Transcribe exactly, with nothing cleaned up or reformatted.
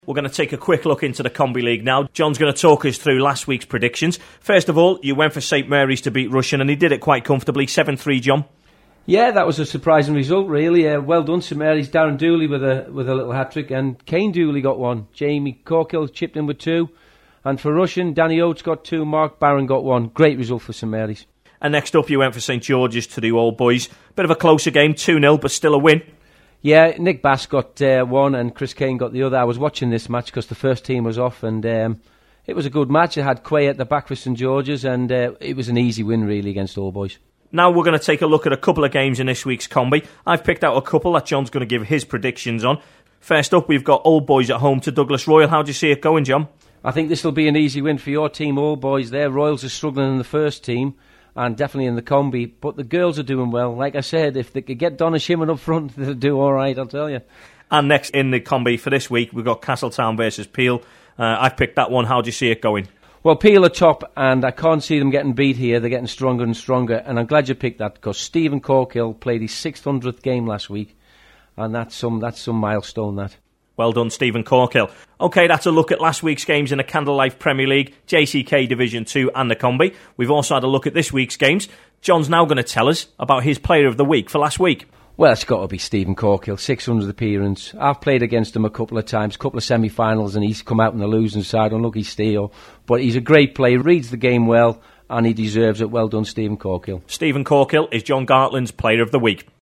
We're going to take a quick look into the Combi League now. John's going to talk us through last week's predictions. First of all, you went for St Mary's to beat Rushen, and he did it quite comfortably, seven three, John. Yeah, that was a surprising result, really. Uh, well done, St Mary's. Darren Dooley with a with a little hat-trick, and Kane Dooley got one. Jamie Corkill chipped in with two. And for Rushen, Danny Oates got two, Mark Barron got one. Great result for St Mary's. And next up, you went for St George's to the Old Boys. Bit of a closer game, two nil, but still a win. Yeah, Nick Bass got uh, one and Chris Kane got the other. I was watching this match because the first team was off, and um, it was a good match. It had Quay at the back for St George's, and uh, it was an easy win, really, against Old Boys. Now we're going to take a look at a couple of games in this week's Combi. I've picked out a couple that John's going to give his predictions on. First up, we've got Old Boys at home to Douglas Royal. How do you see it going, John? I think this will be an easy win for your team, Old Boys there. Royals are struggling in the first team and definitely in the Combi, but the girls are doing well. Like I said, if they could get Donna Shimon up front, they'll do all right, I'll tell you. And next in the Combi for this week, we've got Castletown versus Peel. Uh, I've picked that one. How do you see it going? Well, Peel are top, and I can't see them getting beat here. They're getting stronger and stronger, and I'm glad you picked that, because Stephen Corkill played his six hundredth game last week, and that's some that's some milestone, that. Well done, Stephen Corkill. OK, that's a look at last week's games in the Candlelife Premier League, J C K Division two and the Combi. We've also had a look at this week's games. John's now going to tell us about his player of the week for last week. Well, it's got to be Stephen Corkill, six hundred appearance. I've played against him a couple of times, a couple of semi-finals, and he's come out on the losing side. Unlucky Steel. But he's a great player, reads the game well, and he deserves it. Well done, Stephen Corkill. Stephen Corkill is John Gartland's player of the week.